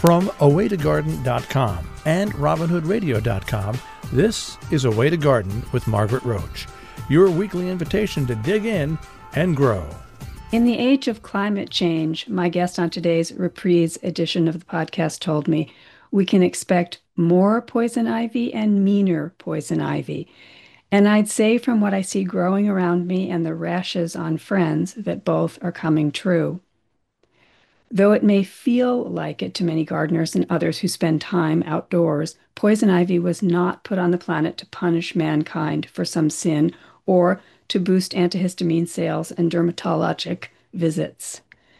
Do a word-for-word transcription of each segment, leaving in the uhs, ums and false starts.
From a way to garden dot com and robin hood radio dot com, this is A Way to Garden with Margaret Roach, your weekly invitation to dig in and grow. In the age of climate change, my guest on today's reprise edition of the podcast told me we can expect more poison ivy and meaner poison ivy. And I'd say from what I see growing around me and the rashes on friends that both are coming true. Though it may feel like it to many gardeners and others who spend time outdoors, poison ivy was not put on the planet to punish mankind for some sin or to boost antihistamine sales and dermatologic visits.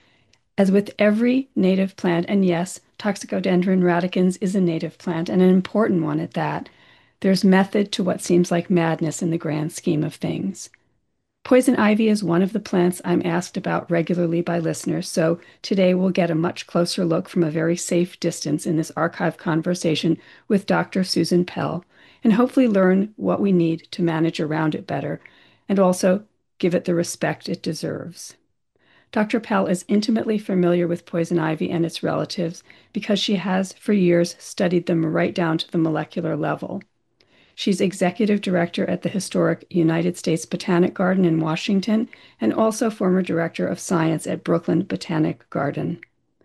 As with every native plant, and yes, Toxicodendron radicans is a native plant and an important one at that, there's method to what seems like madness in the grand scheme of things. Poison ivy is one of the plants I'm asked about regularly by listeners, so today we'll get a much closer look from a very safe distance in this archive conversation with Doctor Susan Pell, and hopefully learn what we need to manage around it better, and also give it the respect it deserves. Doctor Pell is intimately familiar with poison ivy and its relatives because she has for years studied them right down to the molecular level. She's executive director at the historic United States Botanic Garden in Washington and also former director of science at Brooklyn Botanic Garden.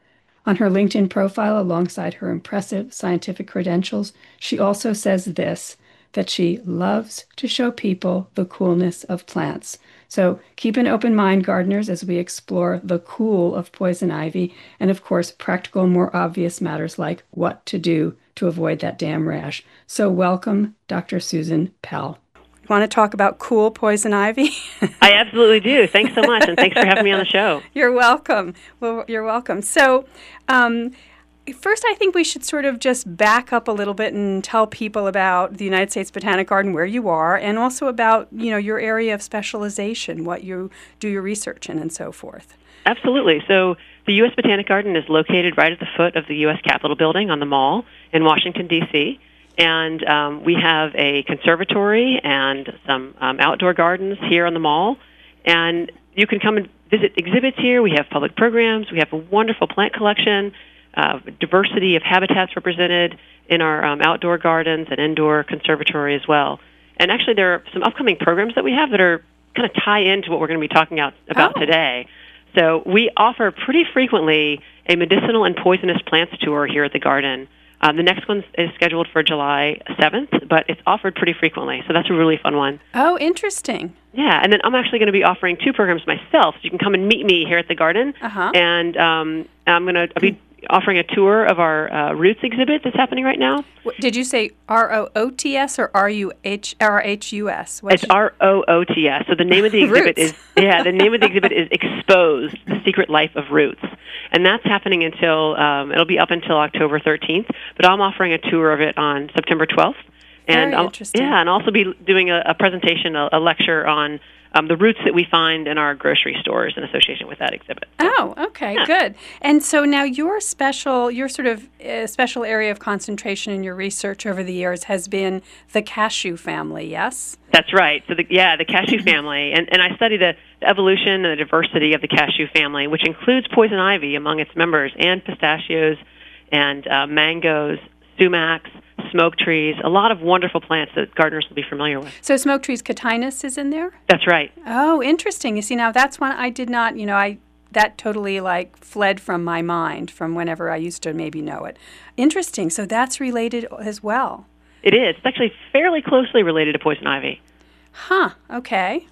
On her LinkedIn profile, alongside her impressive scientific credentials, she also says this, that she loves to show people the coolness of plants. So keep an open mind, gardeners, as we explore the cool of poison ivy and, of course, practical, more obvious matters like what to do to avoid that damn rash. So welcome, Doctor Susan Pell. You want to talk about cool poison ivy? I absolutely do. Thanks so much, and thanks for having me on the show. You're welcome. Well, you're welcome. So, um, first, I think we should sort of just back up a little bit and tell people about the United States Botanic Garden, where you are, and also about, you know, your area of specialization, what you do your research in, and so forth. Absolutely. So the U S Botanic Garden is located right at the foot of the U S Capitol building on the Mall in Washington, D C, and um, we have a conservatory and some um, outdoor gardens here on the Mall, and you can come and visit exhibits here. We have public programs. We have a wonderful plant collection. Uh, diversity of habitats represented in our um, outdoor gardens and indoor conservatory as well. And actually, there are some upcoming programs that we have that are kind of tie into what we're going to be talking out, about oh. today. So we offer pretty frequently a medicinal and poisonous plants tour here at the garden. Um, the next one is scheduled for July seventh, but it's offered pretty frequently, so that's a really fun one. Oh, interesting. Yeah, and then I'm actually going to be offering two programs myself, so you can come and meet me here at the garden. Uh-huh. And um, I'm going to be offering a tour of our uh, Roots exhibit that's happening right now. Did you say R O O T S or R U H R H U S? It's R O O T S. So the name of the exhibit is yeah, the name of the exhibit is Exposed: The Secret Life of Roots. And that's happening until um, it'll be up until October thirteenth, but I'm offering a tour of it on September twelfth. And Very I'll, interesting. Yeah, and also be doing a, a presentation, a, a lecture on Um, the roots that we find in our grocery stores in association with that exhibit. Oh, okay, yeah. good. And so now your special, your sort of uh, special area of concentration in your research over the years has been the cashew family, yes? That's right. So, the, yeah, the cashew family. And, and I study the, the evolution and the diversity of the cashew family, which includes poison ivy among its members, and pistachios, and uh, mangoes, sumacs, smoke trees, a lot of wonderful plants that gardeners will be familiar with. So smoke trees, Catinus is in there? That's right. Oh, interesting. You see, now that's one I did not, you know, I that totally like fled from my mind from whenever I used to maybe know it. Interesting. So that's related as well. It is. It's actually fairly closely related to poison ivy. Huh. Okay.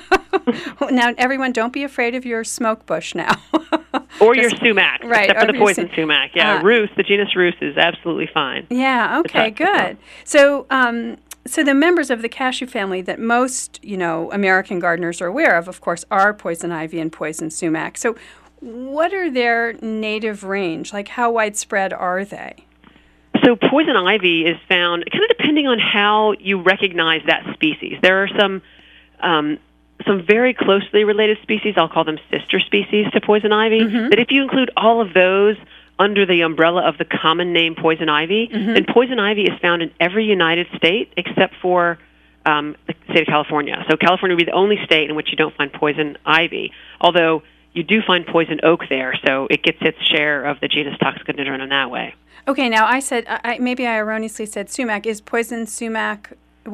Now, everyone, don't be afraid of your smoke bush now. Or your sumac, right, except for the poison su- sumac. Yeah, uh, Rhus, the genus Rhus, is absolutely fine. Yeah, okay, It's not, good. it's So, um, so the members of the cashew family that most, you know, American gardeners are aware of, of course, are poison ivy and poison sumac. So what are their native range? Like, how widespread are they? So poison ivy is found kind of depending on how you recognize that species. There are some um, some very closely related species, I'll call them sister species to poison ivy, Mm-hmm. that if you include all of those under the umbrella of the common name poison ivy, Mm-hmm. then poison ivy is found in every United state except for um, the state of California. So California would be the only state in which you don't find poison ivy, although you do find poison oak there, so it gets its share of the genus Toxicodendron in that way. Okay, now I said, I, maybe I erroneously said sumac. Is poison sumac,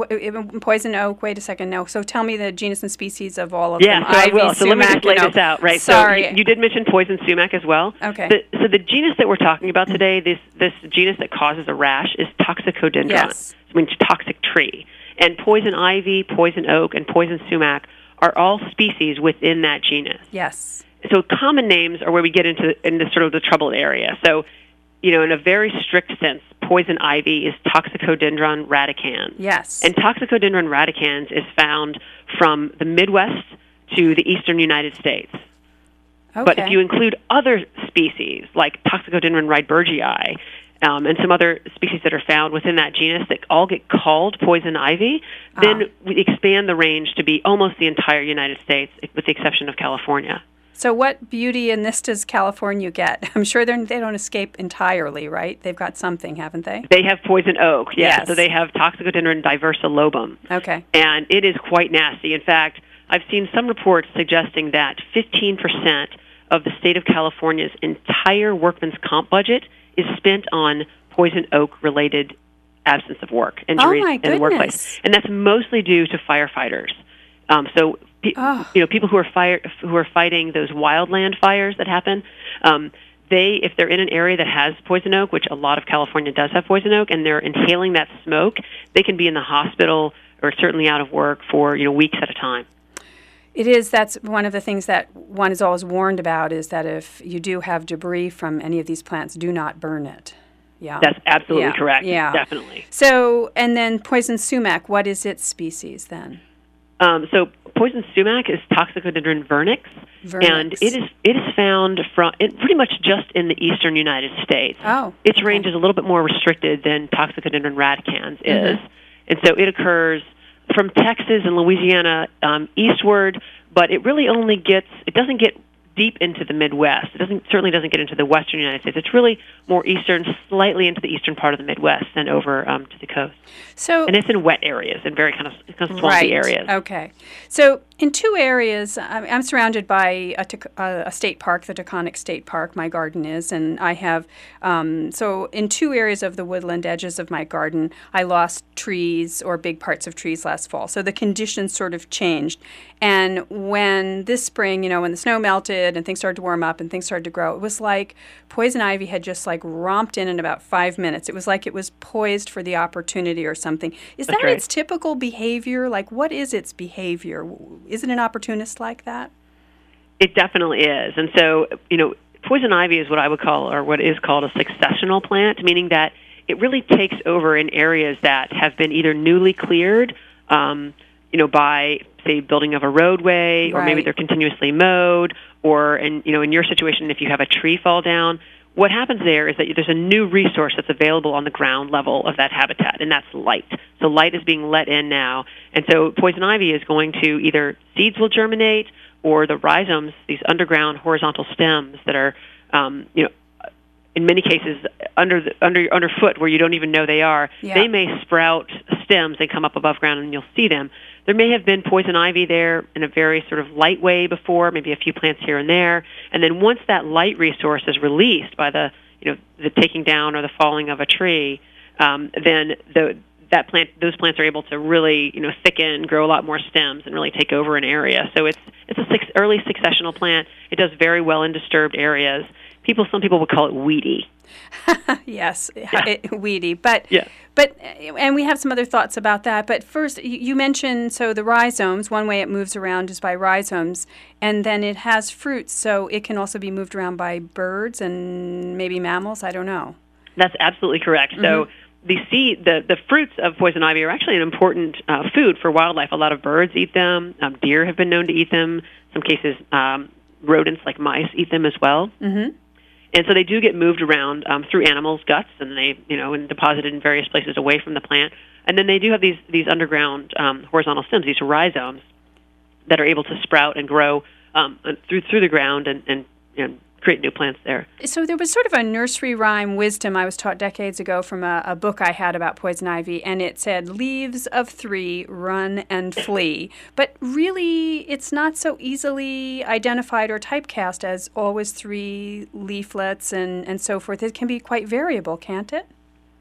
w- poison oak, wait a second, no. So tell me the genus and species of all of yeah, them. Yeah, so Ivy, I will. So let me just lay this out, right? Sorry. So you, you did mention poison sumac as well. Okay. The, so the genus that we're talking about today, this this genus that causes a rash, is Toxicodendron. Yes. It means toxic tree. And poison ivy, poison oak, and poison sumac are all species within that genus. Yes. So common names are where we get into into sort of the troubled area. So, you know, in a very strict sense, poison ivy is Toxicodendron radicans. Yes. And Toxicodendron radicans is found from the Midwest to the eastern United States. Okay. But if you include other species, like Toxicodendron rydbergii, um, and some other species that are found within that genus that all get called poison ivy, ah. then we expand the range to be almost the entire United States, with the exception of California. So what beauty in this does California get? I'm sure they're, they don't escape entirely, right? They've got something, haven't they? They have poison oak, yeah. Yes. So they have Toxicodendron diversilobum. Okay. And it is quite nasty. In fact, I've seen some reports suggesting that fifteen percent of the state of California's entire workman's comp budget is spent on poison oak-related absence of work, injuries oh my in goodness. the workplace. And that's mostly due to firefighters. Um, so, pe- oh. you know, people who are fire who are fighting those wildland fires that happen, um, they, if they're in an area that has poison oak, which a lot of California does have poison oak, and they're inhaling that smoke, they can be in the hospital or certainly out of work for, you know, weeks at a time. It is. That's one of the things that one is always warned about, is that if you do have debris from any of these plants, do not burn it. Yeah. That's absolutely yeah. correct. Yeah. Definitely. So, and then poison sumac, what is its species then? Um, so poison sumac is Toxicodendron vernix, Vernix. and it is it is found from it pretty much just in the eastern United States. Oh. Its okay. range is a little bit more restricted than Toxicodendron radicans is, Mm-hmm. and so it occurs from Texas and Louisiana um, eastward, but it really only gets, it doesn't get deep into the Midwest. It doesn't certainly doesn't get into the western United States. It's really more eastern, slightly into the eastern part of the Midwest than over um, to the coast. So, and it's in wet areas and very kind of, kind of swampy right. areas. Okay. So in two areas, I'm I'm surrounded by a, a state park, the Taconic State Park, my garden is, and I have, um, so in two areas of the woodland edges of my garden, I lost trees or big parts of trees last fall. So the conditions sort of changed. And when this spring, you know, when the snow melted and things started to warm up and things started to grow, it was like poison ivy had just like romped in in about five minutes. It was like it was poised for the opportunity or something. Is That's that right. its typical behavior? Like, what is its behavior? Is it an opportunist like that? It definitely is. And so, you know, poison ivy is what I would call, or what is called, a successional plant, meaning that it really takes over in areas that have been either newly cleared, um, you know, by, say, building of a roadway, or Right. maybe they're continuously mowed, or, in, you know, in your situation, if you have a tree fall down, what happens there is that there's a new resource that's available on the ground level of that habitat, and that's light. So light is being let in now. And so poison ivy is going to either, seeds will germinate, or the rhizomes, these underground horizontal stems that are, um, you know, in many cases under the, under underfoot where you don't even know they are, Yeah. they may sprout stems and come up above ground, and you'll see them. There may have been poison ivy there in a very sort of light way before, maybe a few plants here and there, and then once that light resource is released by the, you know, the taking down or the falling of a tree, um, then the that plant, those plants are able to really, you know, thicken, grow a lot more stems, and really take over an area. So it's it's a six, early successional plant. It does very well in disturbed areas. People, some people would call it weedy. Yes, Yeah. it, weedy. But, Yeah. but, and we have some other thoughts about that. But first, you, you mentioned, so the rhizomes, one way it moves around is by rhizomes, and then it has fruits, so it can also be moved around by birds and maybe mammals. I don't know. That's absolutely correct. Mm-hmm. So the seed, the, the fruits of poison ivy are actually an important uh, food for wildlife. A lot of birds eat them. Um, deer have been known to eat them. In some cases, um, rodents like mice eat them as well. Mm-hmm. And so they do get moved around um, through animals' guts, and they, you know, and deposited in various places away from the plant. And then they do have these these underground um, horizontal stems, these rhizomes, that are able to sprout and grow um, through through the ground and, and, and create new plants there. So there was sort of a nursery rhyme wisdom I was taught decades ago from a, a book I had about poison ivy, and it said, leaves of three, run and flee. But really, it's not so easily identified or typecast as always three leaflets and, and so forth. It can be quite variable, can't it?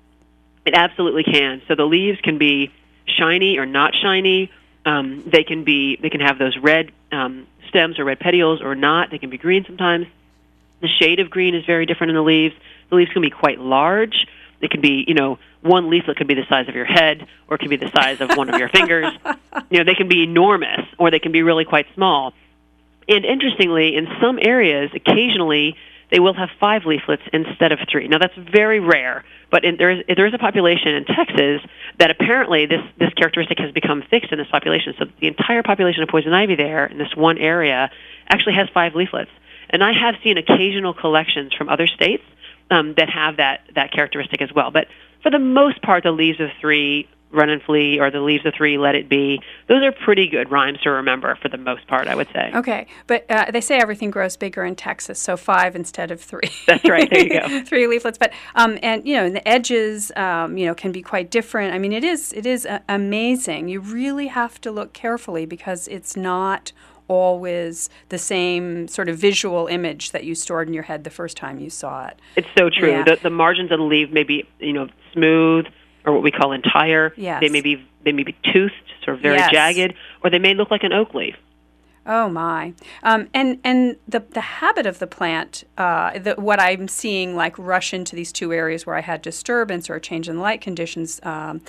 It absolutely can. So the leaves can be shiny or not shiny. Um, they can be they can have those red um, stems or red petioles or not. They can be green sometimes. The shade of green is very different in the leaves. The leaves can be quite large. They can be, you know, one leaflet could be the size of your head, or it can be the size of one of your fingers. You know, they can be enormous, or they can be really quite small. And interestingly, in some areas, occasionally, they will have five leaflets instead of three. Now, that's very rare, but in, there, is, there is a population in Texas that apparently this, this characteristic has become fixed in this population. So the entire population of poison ivy there in this one area actually has five leaflets. And I have seen occasional collections from other states um, that have that, that characteristic as well. But for the most part, the leaves of three, run and flee, or the leaves of three, let it be, those are pretty good rhymes to remember for the most part, I would say. Okay, but uh, they say everything grows bigger in Texas, so five instead of three. That's right, there you go. Three leaflets, but, um, and, you know, and the edges, um, you know, can be quite different. I mean, it is, it is uh, amazing. You really have to look carefully because it's not always the same sort of visual image that you stored in your head the first time you saw it. It's so true. Yeah. The, the margins of the leaf may be, you know, smooth, or what we call entire. Yes. They may be they may be toothed, sort of very Yes. jagged, or they may look like an oak leaf. Oh my! Um, and and the the habit of the plant, uh, the, what I'm seeing like rush into these two areas where I had disturbance or a change in light conditions. Um,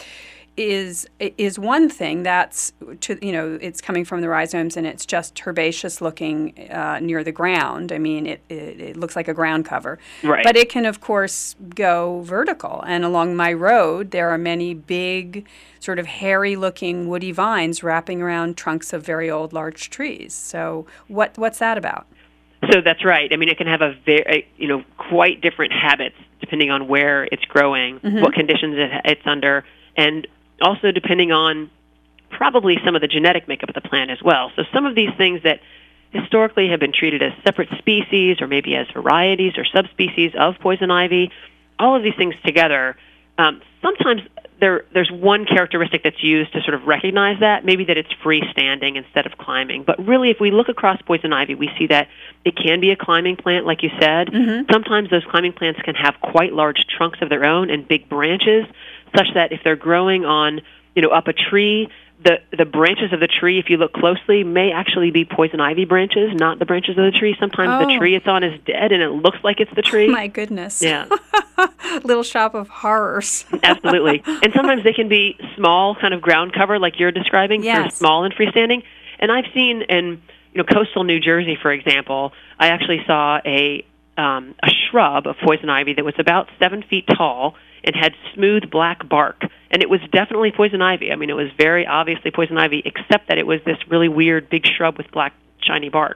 is is one thing that's to you know it's coming from the rhizomes and it's just herbaceous looking uh, near the ground. I mean it, it it looks like a ground cover, Right. But it can of course go vertical. And along my road there are many big, sort of hairy looking woody vines wrapping around trunks of very old large trees. So what what's that about? So that's right. I mean, it can have a very, you know, quite different habits depending on where it's growing, Mm-hmm. what conditions it, it's under, and also depending on probably some of the genetic makeup of the plant as well. So some of these things that historically have been treated as separate species or maybe as varieties or subspecies of poison ivy, all of these things together, um, sometimes there, there's one characteristic that's used to sort of recognize that, maybe that it's freestanding instead of climbing. But really, if we look across poison ivy, we see that it can be a climbing plant, like you said. Mm-hmm. Sometimes those climbing plants can have quite large trunks of their own and big branches, such that if they're growing on, you know, up a tree, the the branches of the tree, if you look closely, may actually be poison ivy branches, not the branches of the tree. Sometimes Oh. the tree it's on is dead, and it looks like it's the tree. My goodness. Yeah. Little shop of horrors. Absolutely. And sometimes they can be small, kind of ground cover, like you're describing, sort of Yes. small and freestanding. And I've seen in, you know, coastal New Jersey, for example, I actually saw a um, a shrub of poison ivy that was about seven feet tall and had smooth black bark. And it was definitely poison ivy. I mean, it was very obviously poison ivy, except that it was this really weird big shrub with black, shiny bark.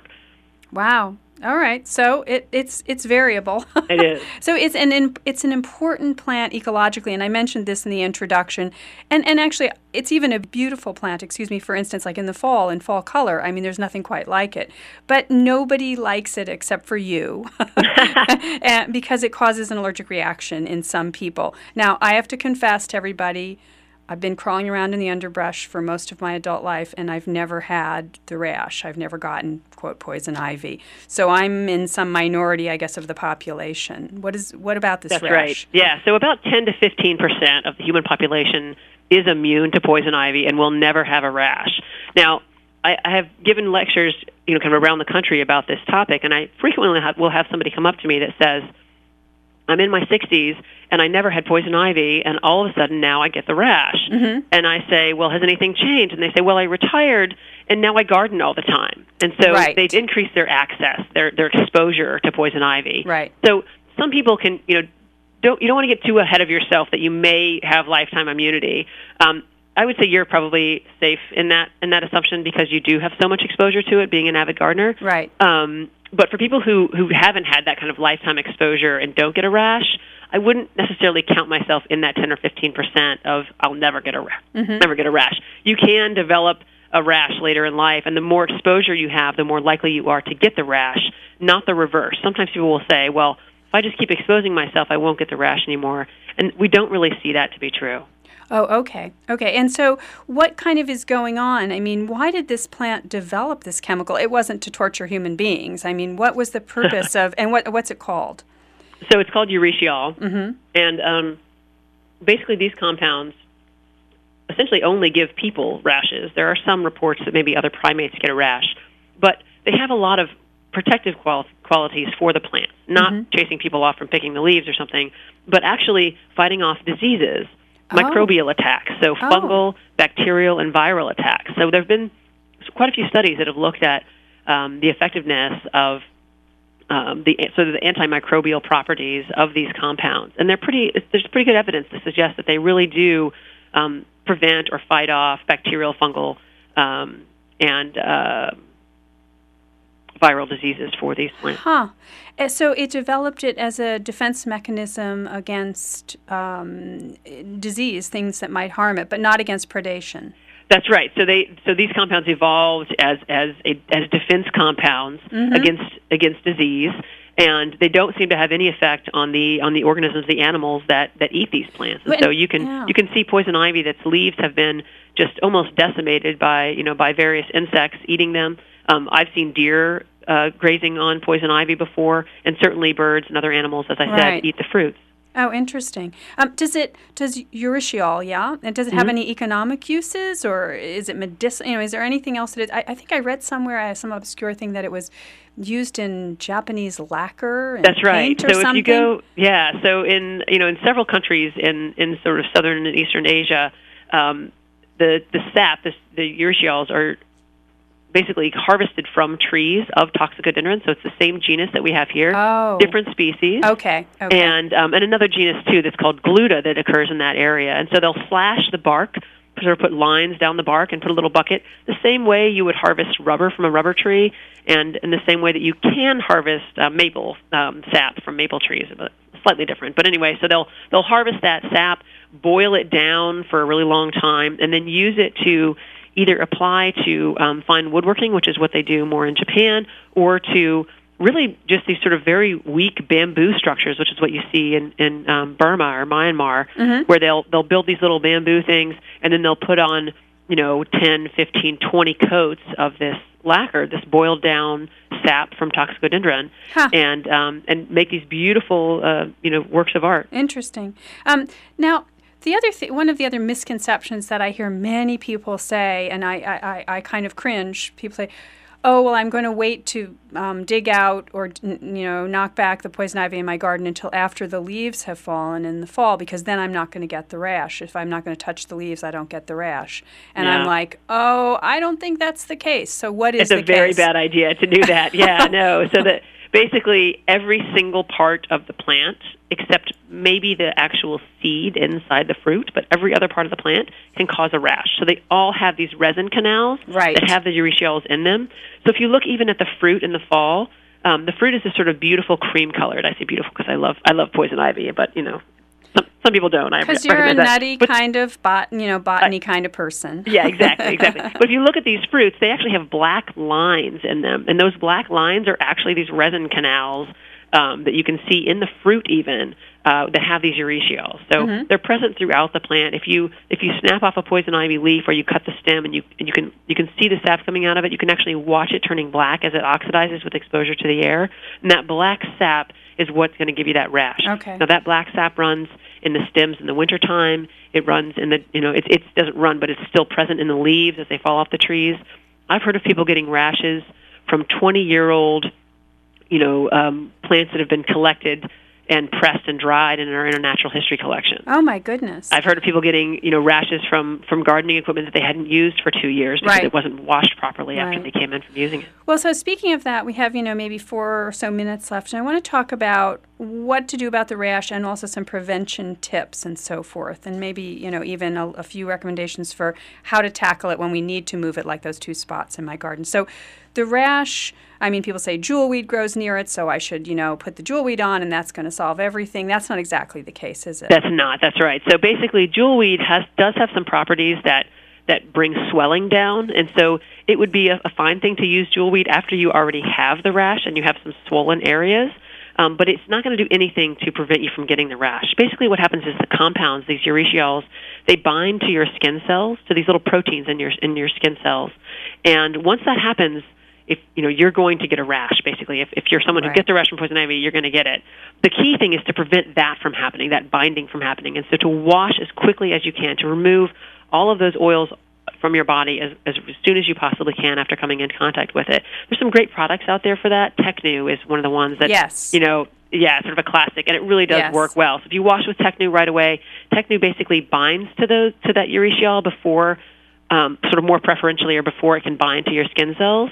Wow. All right. So it, it's it's variable. It is. So it's an in, it's an important plant ecologically, and I mentioned this in the introduction. And and actually, it's even a beautiful plant. Excuse me. For instance, like in the fall, in fall color. I mean, there's nothing quite like it. But nobody likes it except for you, and because it causes an allergic reaction in some people. Now, I have to confess to everybody, I've been crawling around in the underbrush for most of my adult life, and I've never had the rash. I've never gotten, quote, poison ivy. So I'm in some minority, I guess, of the population. What is what about this That's rash? right. Yeah, so about ten to fifteen percent of the human population is immune to poison ivy and will never have a rash. Now, I, I have given lectures, you know, kind of around the country about this topic, and I frequently have, will have somebody come up to me that says, I'm in my sixties, and I never had poison ivy, and all of a sudden now I get the rash. Mm-hmm. And I say, well, has anything changed? And they say, well, I retired, and now I garden all the time. And so Right. they've increased their access, their their exposure to poison ivy. Right. So some people can, you know, don't you don't want to get too ahead of yourself that you may have lifetime immunity. Um, I would say you're probably safe in that in that assumption because you do have so much exposure to it, being an avid gardener. Right. Um, but for people who, who haven't had that kind of lifetime exposure and don't get a rash, I wouldn't necessarily count myself in that ten or fifteen percent of I'll never get a ra- Mm-hmm. never get a rash. You can develop a rash later in life. And the more exposure you have, the more likely you are to get the rash, not the reverse. Sometimes people will say, well, if I just keep exposing myself, I won't get the rash anymore. And we don't really see that to be true. Oh, okay. Okay. And so what kind of is going on? I mean, why did this plant develop this chemical? It wasn't to torture human beings. I mean, what was the purpose of, and what what's it called? So it's called urushiol. Mm-hmm. And um, basically these compounds essentially only give people rashes. There are some reports that maybe other primates get a rash, but they have a lot of protective qual- qualities for the plant, not mm-hmm. chasing people off from picking the leaves or something, but actually fighting off diseases. Oh. Microbial attacks, so fungal, oh. bacterial, and viral attacks. So there have been quite a few studies that have looked at um, the effectiveness of um, the sort of the antimicrobial properties of these compounds, and they're pretty. There's pretty good evidence to suggest that they really do um, prevent or fight off bacterial, fungal, um, and uh, viral diseases for these plants. Huh. So it developed it as a defense mechanism against um, disease, things that might harm it, but not against predation. That's right. So they so these compounds evolved as as a, as defense compounds mm-hmm. against against disease, and they don't seem to have any effect on the on the organisms, the animals that, that eat these plants. And but, so you can yeah. you can see poison ivy that's leaves have been just almost decimated by you know by various insects eating them. Um, I've seen deer uh, grazing on poison ivy before, and certainly birds and other animals, as I right. said, eat the fruits. Oh, interesting. Um, does it does urushiol, yeah? And does it have mm-hmm. any economic uses, or is it medicinal? You know, is there anything else that it? I, I think I read somewhere uh, some obscure thing that it was used in Japanese lacquer. And That's right. paint or so something? if you go, yeah. So in you know in several countries in, in sort of southern and eastern Asia, um, the the sap, the, the urushiols are basically harvested from trees of Toxicodendron, so it's the same genus that we have here, oh. different species. Okay. okay. And um, and another genus too that's called Gluta that occurs in that area. And so they'll slash the bark, sort of put lines down the bark and put a little bucket, the same way you would harvest rubber from a rubber tree, and in the same way that you can harvest uh, maple um, sap from maple trees, but slightly different. But anyway, so they'll they'll harvest that sap, boil it down for a really long time, and then use it to either apply to um, fine woodworking, which is what they do more in Japan, or to really just these sort of very weak bamboo structures, which is what you see in, in um, Burma or Myanmar, mm-hmm. where they'll they'll build these little bamboo things, and then they'll put on, you know, ten, fifteen, twenty coats of this lacquer, this boiled down sap from Toxicodendron, huh. and um, and make these beautiful, uh, you know, works of art. Interesting. Um, now, the other th- one of the other misconceptions that I hear many people say, and I, I, I kind of cringe, people say, oh, well, I'm going to wait to um, dig out or, you know, knock back the poison ivy in my garden until after the leaves have fallen in the fall, because then I'm not going to get the rash. If I'm not going to touch the leaves, I don't get the rash. And yeah. I'm like, oh, I don't think that's the case. So what is it's the case? It's a very case? bad idea to do that. Yeah, no. So that basically every single part of the plant, except maybe the actual seed inside the fruit, but every other part of the plant can cause a rash. So they all have these resin canals right. that have the urushiols in them. So if you look even at the fruit in the fall, um, the fruit is this sort of beautiful cream colored. I say beautiful because I love I love poison ivy, but you know, some, some people don't. Because you're a nutty that. kind of bot, you know, botany uh, kind of person. Yeah, exactly, exactly. But if you look at these fruits, they actually have black lines in them, and those black lines are actually these resin canals um, that you can see in the fruit even uh, that have these urushiols. So mm-hmm. they're present throughout the plant. If you if you snap off a poison ivy leaf or you cut the stem and you and you can you can see the sap coming out of it, you can actually watch it turning black as it oxidizes with exposure to the air. And that black sap is what's going to give you that rash. Okay. Now that black sap runs in the stems in the wintertime. It runs in the, you know, it, it doesn't run, but it's still present in the leaves as they fall off the trees. I've heard of people getting rashes from twenty-year-old, you know, um, plants that have been collected and pressed and dried in our Natural History collection. Oh, my goodness. I've heard of people getting, you know, rashes from, from gardening equipment that they hadn't used for two years because right. it wasn't washed properly right. after they came in from using it. Well, so speaking of that, we have, you know, maybe four or so minutes left, and I want to talk about what to do about the rash and also some prevention tips and so forth, and maybe, you know, even a, a few recommendations for how to tackle it when we need to move it, like those two spots in my garden. So the rash, I mean, people say jewelweed grows near it, so I should, you know, put the jewelweed on and that's going to solve everything. That's not exactly the case, is it? That's not. That's right. So basically, jewelweed has does have some properties that that brings swelling down. And so it would be a, a fine thing to use jewelweed after you already have the rash and you have some swollen areas. Um, but it's not going to do anything to prevent you from getting the rash. Basically what happens is the compounds, these urticiols, they bind to your skin cells, to these little proteins in your in your skin cells. And once that happens, if you know you're going to get a rash, basically. If, if you're someone right. who gets a rash from poison ivy, you're going to get it. The key thing is to prevent that from happening, that binding from happening. And so to wash as quickly as you can, to remove all of those oils from your body as, as soon as you possibly can after coming in contact with it. There's some great products out there for that. Tecnu is one of the ones that, yes. you know, yeah, sort of a classic, and it really does yes. work well. So if you wash with Tecnu right away, Tecnu basically binds to those to that uretiol before, um, sort of more preferentially, or before it can bind to your skin cells,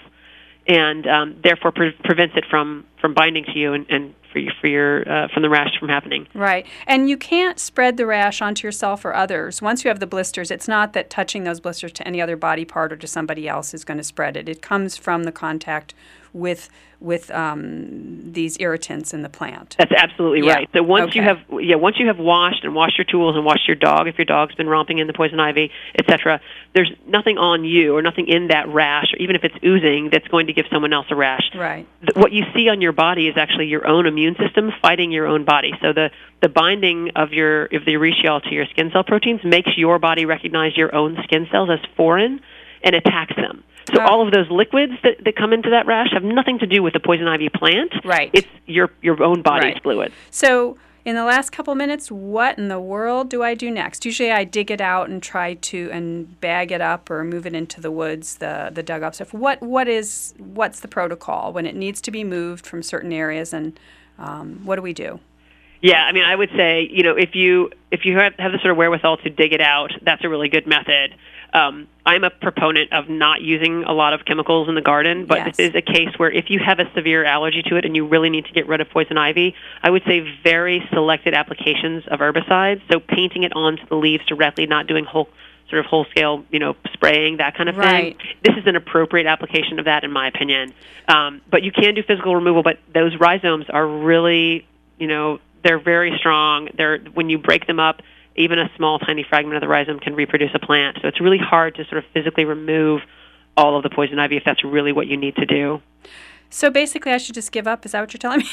and um, therefore pre- prevents it from, from binding to you and, and for your, for your uh, from the rash from happening. Right. And you can't spread the rash onto yourself or others. Once you have the blisters, it's not that touching those blisters to any other body part or to somebody else is going to spread it. It comes from the contact with with um, these irritants in the plant. That's absolutely yeah. right. So once okay. you have yeah, once you have washed and washed your tools and washed your dog, if your dog's been romping in the poison ivy, et cetera, there's nothing on you or nothing in that rash, or even if it's oozing, that's going to give someone else a rash. Right. What you see on your body is actually your own immune system fighting your own body. So the, the binding of your of the uretiol to your skin cell proteins makes your body recognize your own skin cells as foreign and attacks them. So oh. all of those liquids that, that come into that rash have nothing to do with the poison ivy plant. Right. It's your your own body's right. fluids. So in the last couple minutes, what in the world do I do next? Usually I dig it out and try to and bag it up or move it into the woods, the the dug up stuff. What what is what's the protocol when it needs to be moved from certain areas, and um, what do we do? Yeah, I mean, I would say, you know, if you if you have, have the sort of wherewithal to dig it out, that's a really good method. Um, I'm a proponent of not using a lot of chemicals in the garden, but yes. this is a case where if you have a severe allergy to it and you really need to get rid of poison ivy, I would say very selected applications of herbicides, so painting it onto the leaves directly, not doing whole sort of whole-scale, you know, spraying, that kind of right. thing. This is an appropriate application of that, in my opinion. Um, but you can do physical removal, but those rhizomes are really, you know, they're very strong. They're when you break them up, even a small, tiny fragment of the rhizome can reproduce a plant. So it's really hard to sort of physically remove all of the poison ivy if that's really what you need to do. So basically I should just give up? Is that what you're telling me?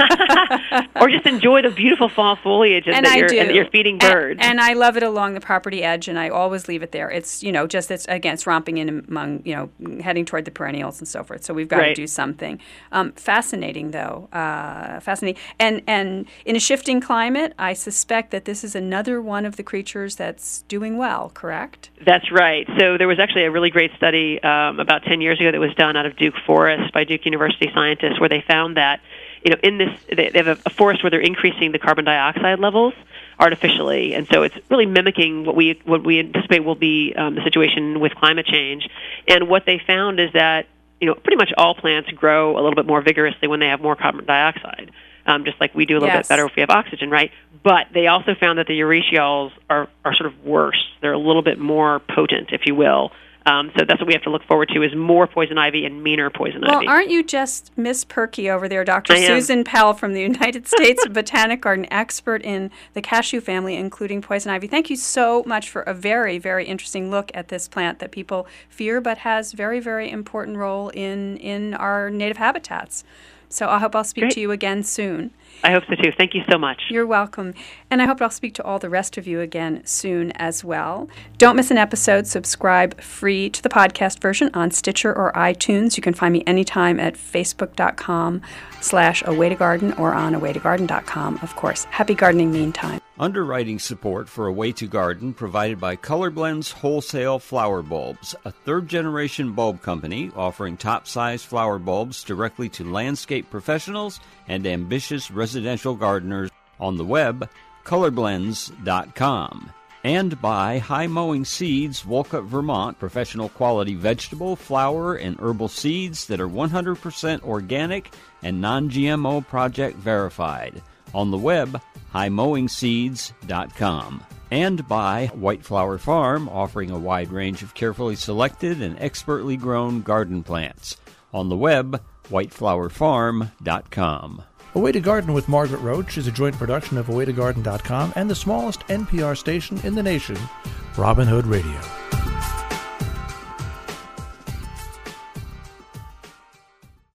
Or just enjoy the beautiful fall foliage and, and that, I you're, do. and that you're feeding birds. And, and I love it along the property edge, and I always leave it there. It's, you know, just, it's, again, it's romping in among, you know, heading toward the perennials and so forth. So we've got right. to do something. Um, fascinating, though. Uh, fascinating. And, and in a shifting climate, I suspect that this is another one of the creatures that's doing well, correct? That's right. So there was actually a really great study um, about ten years ago that was done out of Duke Forest by Duke University scientists, where they found that, you know, in this, they have a, a forest where they're increasing the carbon dioxide levels artificially, and so it's really mimicking what we what we anticipate will be um, the situation with climate change. And what they found is that, you know, pretty much all plants grow a little bit more vigorously when they have more carbon dioxide, um, just like we do a little yes. bit better if we have oxygen, right? But they also found that the urticiols are, are sort of worse. They're a little bit more potent, if you will. Um, so that's what we have to look forward to, is more poison ivy and meaner poison well, ivy. Well, aren't you just Miss Perky over there, Doctor I am. Susan Pell from the United States Botanic Garden, expert in the cashew family, including poison ivy. Thank you so much for a very, very interesting look at this plant that people fear but has very, very important role in, in our native habitats. So I hope I'll speak Great. to you again soon. I hope so, too. Thank you so much. You're welcome. And I hope I'll speak to all the rest of you again soon as well. Don't miss an episode. Subscribe free to the podcast version on Stitcher or iTunes. You can find me anytime at facebook.com slash away to garden or on away to garden dot com, of course. Happy gardening meantime. Underwriting support for Away to Garden provided by Colorblends Wholesale Flower Bulbs, a third-generation bulb company offering top-size flower bulbs directly to landscape professionals and ambitious residential gardeners. On the web, colorblends dot com. And by High Mowing Seeds, Wolcott, Vermont, professional quality vegetable, flower, and herbal seeds that are one hundred percent organic and non-G M O project verified. On the web, high mowing seeds dot com. And by White Flower Farm, offering a wide range of carefully selected and expertly grown garden plants. On the web, white flower farm dot com. A Way to Garden with Margaret Roach is a joint production of away to garden dot com and the smallest N P R station in the nation, Robin Hood Radio.